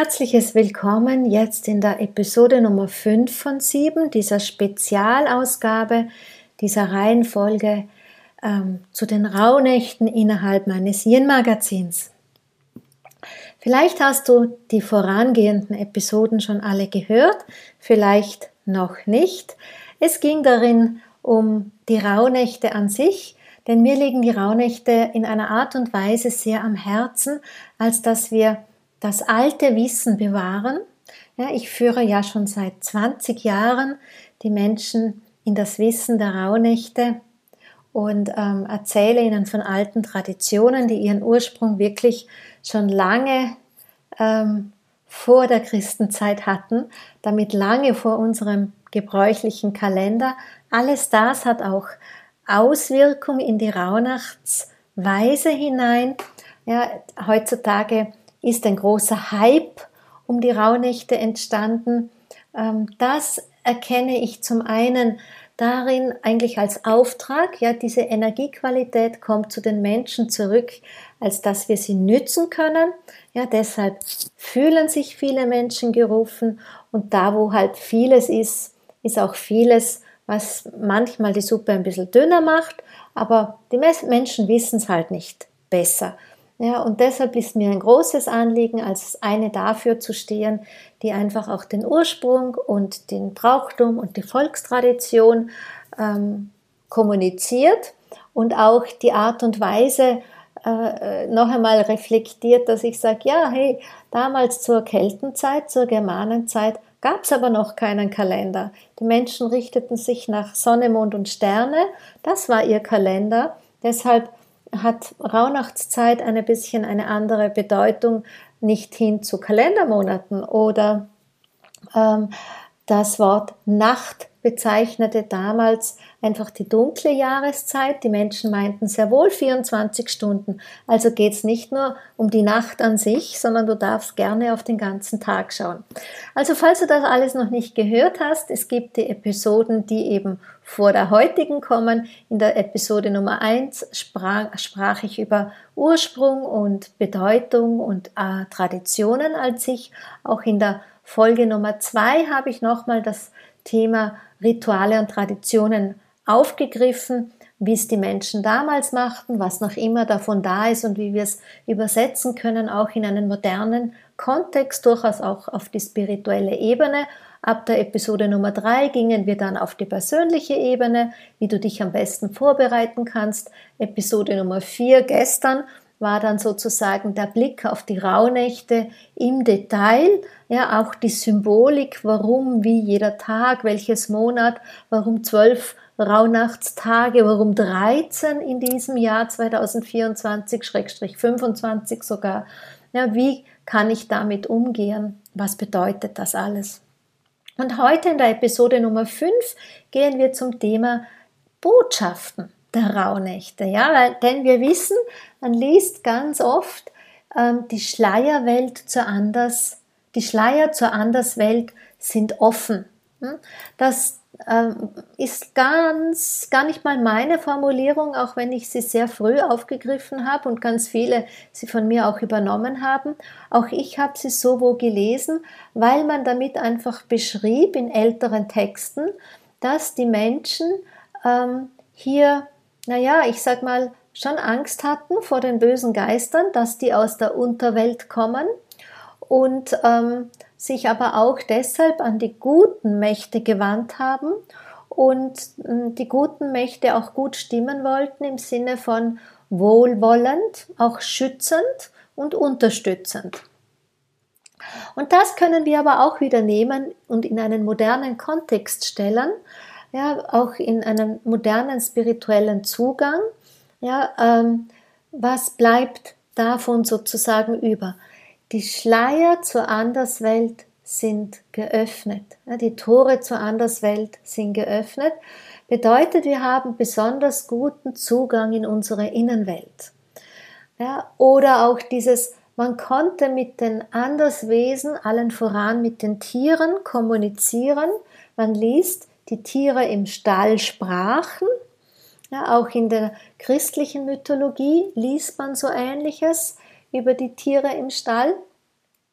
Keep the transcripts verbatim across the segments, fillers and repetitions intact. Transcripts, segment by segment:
herzliches Willkommen jetzt in der Episode Nummer fünf von sieben, dieser Spezialausgabe, dieser Reihenfolge ähm, zu den Rauhnächten innerhalb meines Yin-Magazins. Vielleicht hast du die vorangehenden Episoden schon alle gehört, vielleicht noch nicht. Es ging darin um die Rauhnächte an sich, denn mir liegen die Rauhnächte in einer Art und Weise sehr am Herzen, als dass wir das alte Wissen bewahren. Ja, ich führe ja schon seit zwanzig Jahren die Menschen in das Wissen der Rauhnächte und ähm, erzähle ihnen von alten Traditionen, die ihren Ursprung wirklich schon lange ähm, vor der Christenzeit hatten, damit lange vor unserem gebräuchlichen Kalender. Alles das hat auch Auswirkung in die Rauhnachtsweise hinein. Ja, heutzutage ist ein großer Hype um die Rauhnächte entstanden. Das erkenne ich zum einen darin eigentlich als Auftrag, ja, diese Energiequalität kommt zu den Menschen zurück, als dass wir sie nützen können. Ja, deshalb fühlen sich viele Menschen gerufen und da, wo halt vieles ist, ist auch vieles, was manchmal die Suppe ein bisschen dünner macht, aber die Menschen wissen es halt nicht besser. Ja, und deshalb ist mir ein großes Anliegen, als eine dafür zu stehen, die einfach auch den Ursprung und den Brauchtum und die Volkstradition ähm, kommuniziert und auch die Art und Weise äh, noch einmal reflektiert, dass ich sage, ja, hey, damals zur Keltenzeit, zur Germanenzeit gab es aber noch keinen Kalender. Die Menschen richteten sich nach Sonne, Mond und Sterne, das war ihr Kalender, deshalb hat Rauhnachtszeit eine bisschen eine andere Bedeutung, nicht hin zu Kalendermonaten oder ähm, das Wort Nacht bezeichnete damals einfach die dunkle Jahreszeit. Die Menschen meinten sehr wohl vierundzwanzig Stunden. Also geht es nicht nur um die Nacht an sich, sondern du darfst gerne auf den ganzen Tag schauen. Also falls du das alles noch nicht gehört hast, es gibt die Episoden, die eben vor der heutigen kommen. In der Episode Nummer eins sprach, sprach ich über Ursprung und Bedeutung und äh, Traditionen als sich. Auch in der Folge Nummer zwei habe ich nochmal das Thema Rituale und Traditionen aufgegriffen, wie es die Menschen damals machten, was noch immer davon da ist und wie wir es übersetzen können, auch in einen modernen Kontext, durchaus auch auf die spirituelle Ebene. Ab der Episode Nummer drei gingen wir dann auf die persönliche Ebene, wie du dich am besten vorbereiten kannst. Episode Nummer vier gestern war dann sozusagen der Blick auf die Rauhnächte im Detail, ja, auch die Symbolik, warum, wie jeder Tag, welches Monat, warum zwölf Rauhnachtstage, warum dreizehn in diesem Jahr zweitausendvierundzwanzig, Schrägstrich fünfundzwanzig sogar, ja, wie kann ich damit umgehen, was bedeutet das alles? Und heute in der Episode Nummer fünf gehen wir zum Thema Botschaften der Rauhnächte, ja, weil, denn wir wissen, man liest ganz oft, ähm, die Schleierwelt zur Anders, die Schleier zur Anderswelt sind offen. Hm? Das ähm, ist ganz, gar nicht mal meine Formulierung, auch wenn ich sie sehr früh aufgegriffen habe und ganz viele sie von mir auch übernommen haben. Auch ich habe sie so wo gelesen, weil man damit einfach beschrieb in älteren Texten, dass die Menschen ähm, hier, naja, ich sag mal, schon Angst hatten vor den bösen Geistern, dass die aus der Unterwelt kommen und ähm, sich aber auch deshalb an die guten Mächte gewandt haben und äh, die guten Mächte auch gut stimmen wollten im Sinne von wohlwollend, auch schützend und unterstützend. Und das können wir aber auch wieder nehmen und in einen modernen Kontext stellen, ja, auch in einen modernen spirituellen Zugang. Ja, ähm, was bleibt davon sozusagen über? Die Schleier zur Anderswelt sind geöffnet. Ja, die Tore zur Anderswelt sind geöffnet. Bedeutet, wir haben besonders guten Zugang in unsere Innenwelt. Ja, oder auch dieses, man konnte mit den Anderswesen, allen voran mit den Tieren, kommunizieren. Man liest, die Tiere im Stall sprachen. Ja, auch in der christlichen Mythologie liest man so Ähnliches über die Tiere im Stall.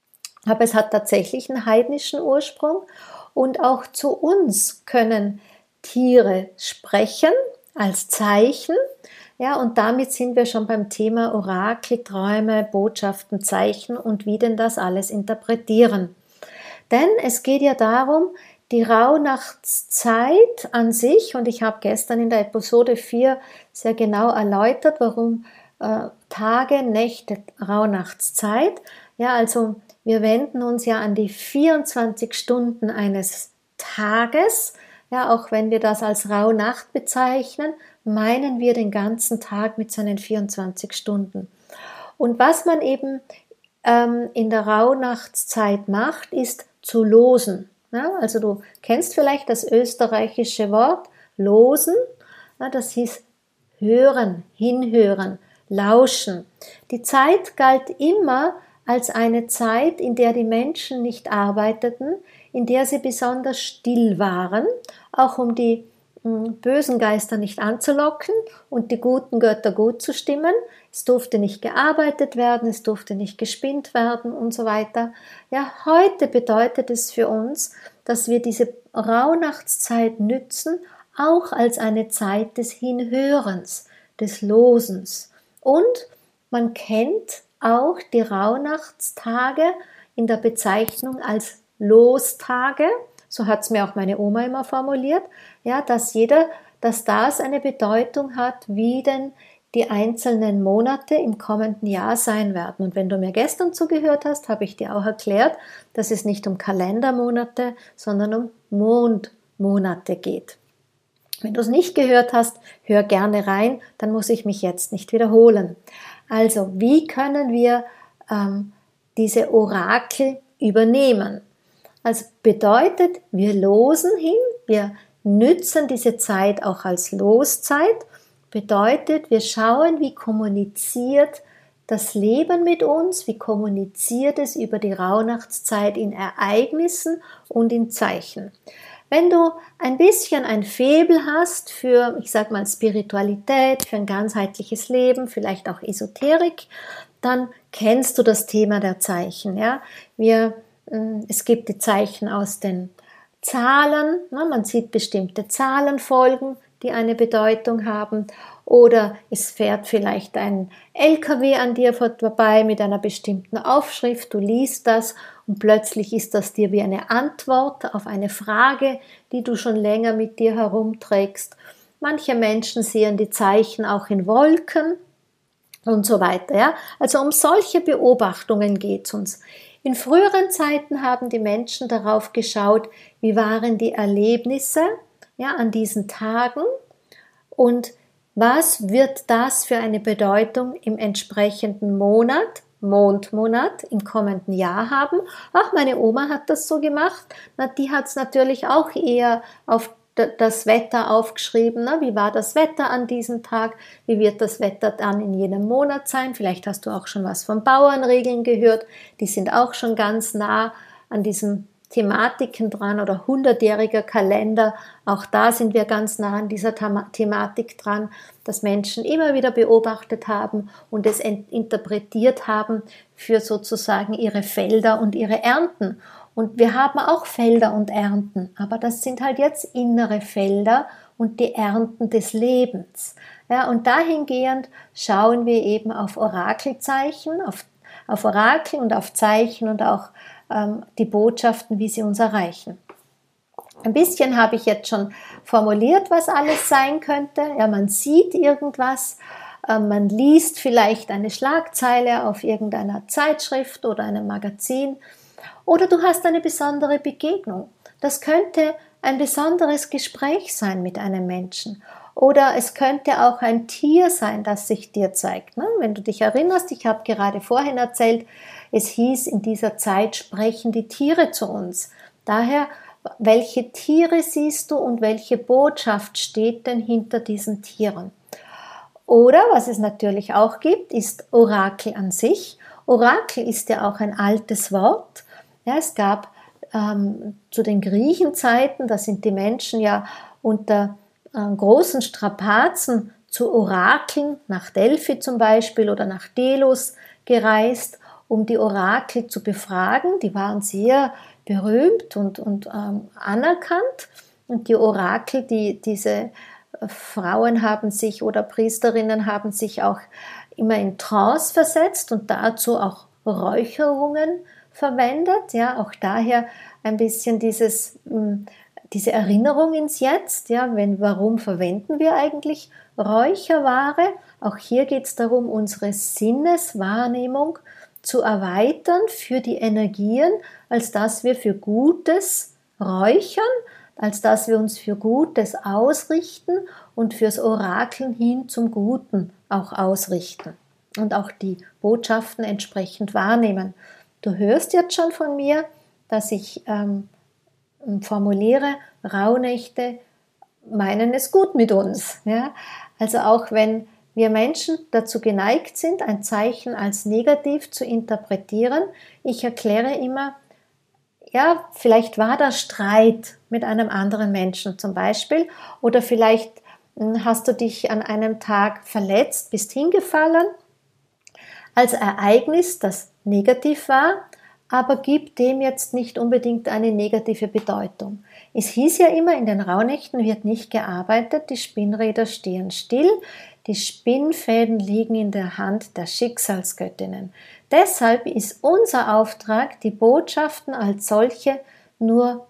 Aber es hat tatsächlich einen heidnischen Ursprung und auch zu uns können Tiere sprechen als Zeichen. Ja, und damit sind wir schon beim Thema Orakel, Träume, Botschaften, Zeichen und wie denn das alles interpretieren. Denn es geht ja darum, die Rauhnachtszeit an sich, und ich habe gestern in der Episode vier sehr genau erläutert, warum äh, Tage, Nächte, Rauhnachtszeit. Ja, also wir wenden uns ja an die vierundzwanzig Stunden eines Tages. Ja, auch wenn wir das als Rauhnacht bezeichnen, meinen wir den ganzen Tag mit seinen vierundzwanzig Stunden. Und was man eben ähm, in der Rauhnachtszeit macht, ist zu losen. Ja, also du kennst vielleicht das österreichische Wort losen. Ja, das hieß hören, hinhören, lauschen. Die Zeit galt immer als eine Zeit, in der die Menschen nicht arbeiteten, in der sie besonders still waren, auch um die mh, bösen Geister nicht anzulocken und die guten Götter gut zu stimmen. Es durfte nicht gearbeitet werden, es durfte nicht gespinnt werden und so weiter. Ja, heute bedeutet es für uns, dass wir diese Rauhnachtszeit nützen, auch als eine Zeit des Hinhörens, des Losens. Und man kennt auch die Rauhnachtstage in der Bezeichnung als Lostage, so hat es mir auch meine Oma immer formuliert, ja, dass jeder, dass das eine Bedeutung hat, wie denn die einzelnen Monate im kommenden Jahr sein werden. Und wenn du mir gestern zugehört hast, habe ich dir auch erklärt, dass es nicht um Kalendermonate, sondern um Mondmonate geht. Wenn du es nicht gehört hast, hör gerne rein, dann muss ich mich jetzt nicht wiederholen. Also, wie können wir ähm, diese Orakel übernehmen? Also bedeutet, wir losen hin, wir nützen diese Zeit auch als Loszeit, bedeutet, wir schauen, wie kommuniziert das Leben mit uns, wie kommuniziert es über die Rauhnachtszeit in Ereignissen und in Zeichen. Wenn du ein bisschen ein Faible hast für, ich sag mal, Spiritualität, für ein ganzheitliches Leben, vielleicht auch Esoterik, dann kennst du das Thema der Zeichen. Ja? Wir, es gibt die Zeichen aus den Zahlen, man sieht bestimmte Zahlenfolgen, die eine Bedeutung haben, oder es fährt vielleicht ein L K W an dir vorbei mit einer bestimmten Aufschrift, du liest das und plötzlich ist das dir wie eine Antwort auf eine Frage, die du schon länger mit dir herumträgst. Manche Menschen sehen die Zeichen auch in Wolken und so weiter. Ja? Also um solche Beobachtungen geht es uns. In früheren Zeiten haben die Menschen darauf geschaut, wie waren die Erlebnisse, ja, an diesen Tagen und was wird das für eine Bedeutung im entsprechenden Monat, Mondmonat im kommenden Jahr haben. Ach, meine Oma hat das so gemacht. Na, die hat es natürlich auch eher auf das Wetter aufgeschrieben. Na, wie war das Wetter an diesem Tag? Wie wird das Wetter dann in jenem Monat sein? Vielleicht hast du auch schon was von Bauernregeln gehört. Die sind auch schon ganz nah an diesen Thematiken dran oder hundertjähriger Kalender. Auch da sind wir ganz nah an dieser Thematik dran, dass Menschen immer wieder beobachtet haben und es interpretiert haben für sozusagen ihre Felder und ihre Ernten. Und wir haben auch Felder und Ernten, aber das sind halt jetzt innere Felder und die Ernten des Lebens. Ja, und dahingehend schauen wir eben auf Orakelzeichen, auf, auf Orakel und auf Zeichen und auch ähm, die Botschaften, wie sie uns erreichen. Ein bisschen habe ich jetzt schon formuliert, was alles sein könnte. Ja, man sieht irgendwas, äh, man liest vielleicht eine Schlagzeile auf irgendeiner Zeitschrift oder einem Magazin. Oder du hast eine besondere Begegnung. Das könnte ein besonderes Gespräch sein mit einem Menschen. Oder es könnte auch ein Tier sein, das sich dir zeigt. Wenn du dich erinnerst, ich habe gerade vorhin erzählt, es hieß, in dieser Zeit sprechen die Tiere zu uns. Daher, welche Tiere siehst du und welche Botschaft steht denn hinter diesen Tieren? Oder, was es natürlich auch gibt, ist Orakel an sich. Orakel ist ja auch ein altes Wort. Ja, es gab ähm, zu den Griechenzeiten, da sind die Menschen ja unter äh, großen Strapazen zu Orakeln, nach Delphi zum Beispiel oder nach Delos gereist, um die Orakel zu befragen. Die waren sehr berühmt und, und ähm, anerkannt. Und die Orakel, die, diese Frauen haben sich oder Priesterinnen haben sich auch immer in Trance versetzt und dazu auch Räucherungen verwendet. Ja, auch daher ein bisschen dieses, diese Erinnerung ins Jetzt. Ja, wenn, warum verwenden wir eigentlich Räucherware? Auch hier geht es darum, unsere Sinneswahrnehmung zu erweitern für die Energien, als dass wir für Gutes räuchern, als dass wir uns für Gutes ausrichten und fürs Orakeln hin zum Guten auch ausrichten und auch die Botschaften entsprechend wahrnehmen. Du hörst jetzt schon von mir, dass ich ähm, formuliere, Rauhnächte meinen es gut mit uns. Ja? Also auch wenn wir Menschen dazu geneigt sind, ein Zeichen als negativ zu interpretieren, ich erkläre immer, ja, vielleicht war da Streit mit einem anderen Menschen zum Beispiel oder vielleicht hast du dich an einem Tag verletzt, bist hingefallen als Ereignis, das negativ war, aber gib dem jetzt nicht unbedingt eine negative Bedeutung. Es hieß ja immer, in den Rauhnächten wird nicht gearbeitet, die Spinnräder stehen still, die Spinnfäden liegen in der Hand der Schicksalsgöttinnen. Deshalb ist unser Auftrag, die Botschaften als solche nur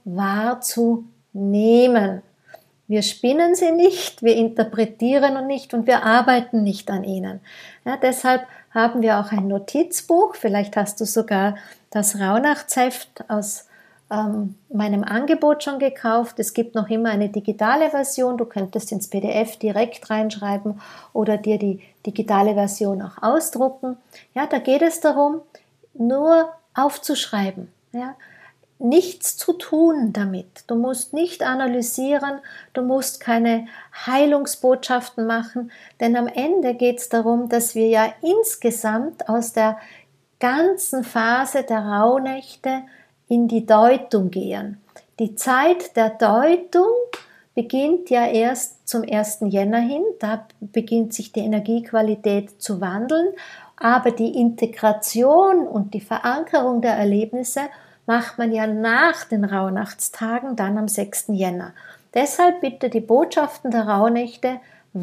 wahrzunehmen. Wir spinnen sie nicht, wir interpretieren und nicht und wir arbeiten nicht an ihnen. Ja, deshalb haben wir auch ein Notizbuch, vielleicht hast du sogar das Rauhnachtsheft aus ähm, meinem Angebot schon gekauft. Es gibt noch immer eine digitale Version, du könntest ins P D F direkt reinschreiben oder dir die digitale Version auch ausdrucken. Ja, da geht es darum, nur aufzuschreiben, ja, nichts zu tun damit. Du musst nicht analysieren, du musst keine Heilungsbotschaften machen, denn am Ende geht es darum, dass wir ja insgesamt aus der ganzen Phase der Rauhnächte in die Deutung gehen. Die Zeit der Deutung beginnt ja erst zum ersten Jänner hin, da beginnt sich die Energiequalität zu wandeln, aber die Integration und die Verankerung der Erlebnisse macht man ja nach den Rauhnachtstagen, dann am sechsten Jänner. Deshalb bitte die Botschaften der Rauhnächte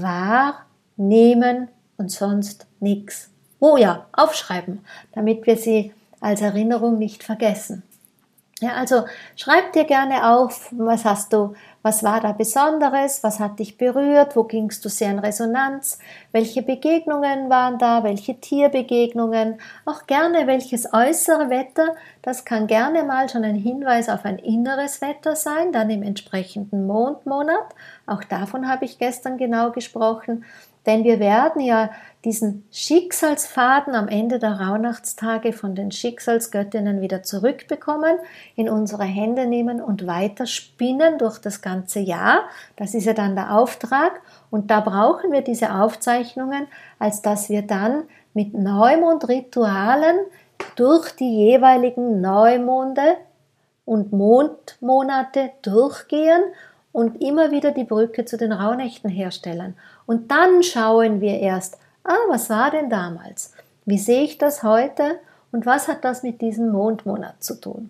wahrnehmen und sonst nichts. Oh ja, aufschreiben, damit wir sie als Erinnerung nicht vergessen. Ja, also schreib dir gerne auf, was hast du, was war da Besonderes, was hat dich berührt, wo gingst du sehr in Resonanz, welche Begegnungen waren da, welche Tierbegegnungen, auch gerne welches äußere Wetter, das kann gerne mal schon ein Hinweis auf ein inneres Wetter sein, dann im entsprechenden Mondmonat, auch davon habe ich gestern genau gesprochen, denn wir werden ja diesen Schicksalsfaden am Ende der Rauhnachtstage von den Schicksalsgöttinnen wieder zurückbekommen, in unsere Hände nehmen und weiter spinnen durch das ganze Jahr. Das ist ja dann der Auftrag und da brauchen wir diese Aufzeichnungen, als dass wir dann mit Neumondritualen durch die jeweiligen Neumonde und Mondmonate durchgehen und immer wieder die Brücke zu den Rauhnächten herstellen. Und dann schauen wir erst, ah, was war denn damals? Wie sehe ich das heute? Und was hat das mit diesem Mondmonat zu tun?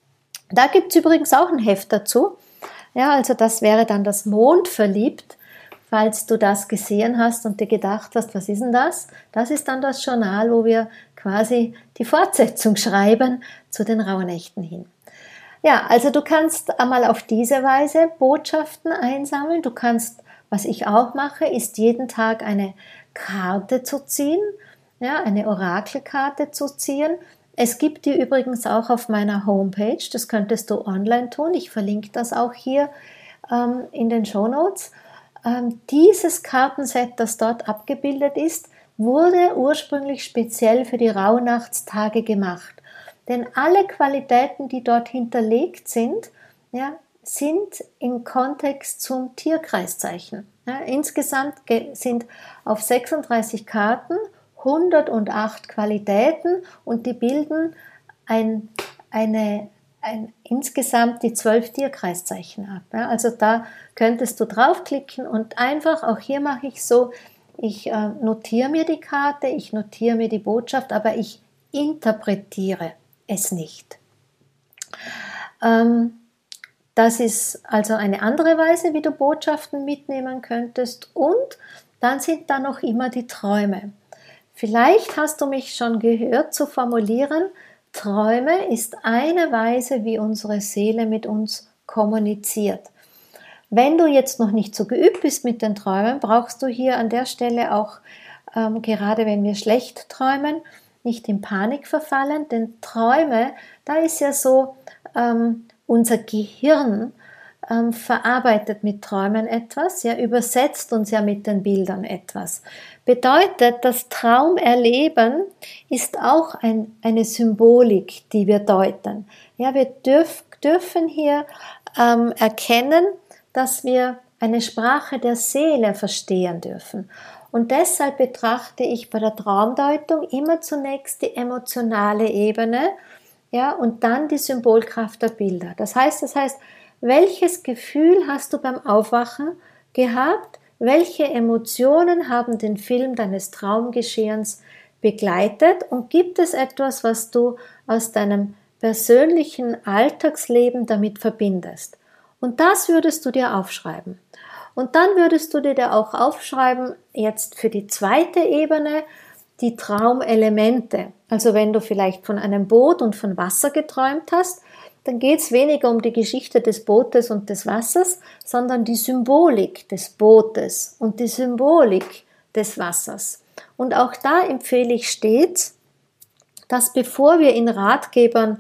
Da gibt es übrigens auch ein Heft dazu. Ja, also das wäre dann das Mondverliebt, falls du das gesehen hast und dir gedacht hast, was ist denn das? Das ist dann das Journal, wo wir quasi die Fortsetzung schreiben zu den Rauhnächten hin. Ja, also du kannst einmal auf diese Weise Botschaften einsammeln. Du kannst, was ich auch mache, ist jeden Tag eine Karte zu ziehen, ja, eine Orakelkarte zu ziehen. Es gibt die übrigens auch auf meiner Homepage, das könntest du online tun. Ich verlinke das auch hier ähm, in den Shownotes. Ähm, dieses Kartenset, das dort abgebildet ist, wurde ursprünglich speziell für die Rauhnachtstage gemacht. Denn alle Qualitäten, die dort hinterlegt sind, ja, sind im Kontext zum Tierkreiszeichen. Ja, insgesamt sind auf sechsunddreißig Karten hundertacht Qualitäten und die bilden ein, eine, ein, insgesamt die zwölf Tierkreiszeichen ab. Ja, also da könntest du draufklicken und einfach, auch hier mache ich so, ich äh, notiere mir die Karte, ich notiere mir die Botschaft, aber ich interpretiere es nicht. Ähm, das ist also eine andere Weise, wie du Botschaften mitnehmen könntest. Und dann sind da noch immer die Träume. Vielleicht hast du mich schon gehört zu formulieren, Träume ist eine Weise, wie unsere Seele mit uns kommuniziert. Wenn du jetzt noch nicht so geübt bist mit den Träumen, brauchst du hier an der Stelle auch, ähm, gerade wenn wir schlecht träumen, nicht in Panik verfallen, denn Träume, da ist ja so, ähm, unser Gehirn ähm, verarbeitet mit Träumen etwas, ja, übersetzt uns ja mit den Bildern etwas. Bedeutet, das Traumerleben ist auch ein, eine Symbolik, die wir deuten. Ja, wir dürf, dürfen hier ähm, erkennen, dass wir eine Sprache der Seele verstehen dürfen. Und deshalb betrachte ich bei der Traumdeutung immer zunächst die emotionale Ebene, ja, und dann die Symbolkraft der Bilder. Das heißt, das heißt, welches Gefühl hast du beim Aufwachen gehabt? Welche Emotionen haben den Film deines Traumgeschehens begleitet? Und gibt es etwas, was du aus deinem persönlichen Alltagsleben damit verbindest? Und das würdest du dir aufschreiben. Und dann würdest du dir auch aufschreiben, jetzt für die zweite Ebene, die Traumelemente. Also wenn du vielleicht von einem Boot und von Wasser geträumt hast, dann geht es weniger um die Geschichte des Bootes und des Wassers, sondern die Symbolik des Bootes und die Symbolik des Wassers. Und auch da empfehle ich stets, dass bevor wir in Ratgebern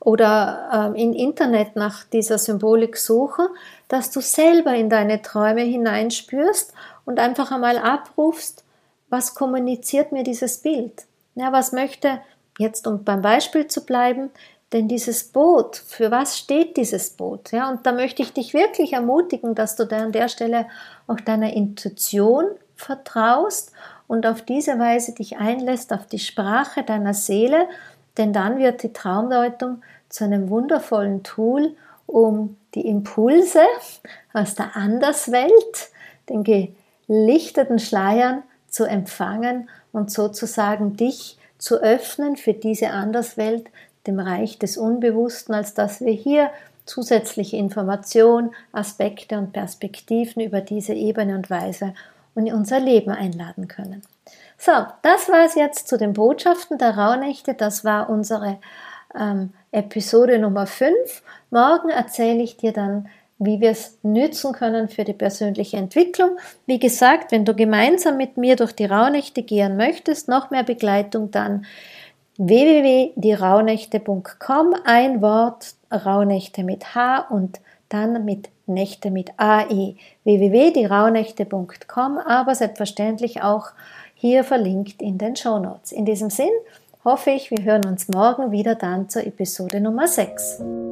oder äh, im Internet nach dieser Symbolik suchen, dass du selber in deine Träume hineinspürst und einfach einmal abrufst, was kommuniziert mir dieses Bild? Ja, was möchte, jetzt um beim Beispiel zu bleiben, denn dieses Boot, für was steht dieses Boot? Ja, und da möchte ich dich wirklich ermutigen, dass du da an der Stelle auch deiner Intuition vertraust und auf diese Weise dich einlässt auf die Sprache deiner Seele, denn dann wird die Traumdeutung zu einem wundervollen Tool, um die Impulse aus der Anderswelt, den gelichteten Schleiern zu empfangen und sozusagen dich zu öffnen für diese Anderswelt, dem Reich des Unbewussten, als dass wir hier zusätzliche Informationen, Aspekte und Perspektiven über diese Ebene und Weise in unser Leben einladen können. So, das war es jetzt zu den Botschaften der Rauhnächte. Das war unsere ähm, Episode Nummer fünf. Morgen erzähle ich dir dann, wie wir es nützen können für die persönliche Entwicklung. Wie gesagt, wenn du gemeinsam mit mir durch die Rauhnächte gehen möchtest, noch mehr Begleitung, dann w w w punkt die rauhnächte punkt com, ein Wort, Rauhnächte mit H und dann mit Nächte mit A E. w w w punkt die rauhnächte punkt com, aber selbstverständlich auch hier verlinkt in den Shownotes. In diesem Sinn hoffe ich, wir hören uns morgen wieder dann zur Episode Nummer sechs.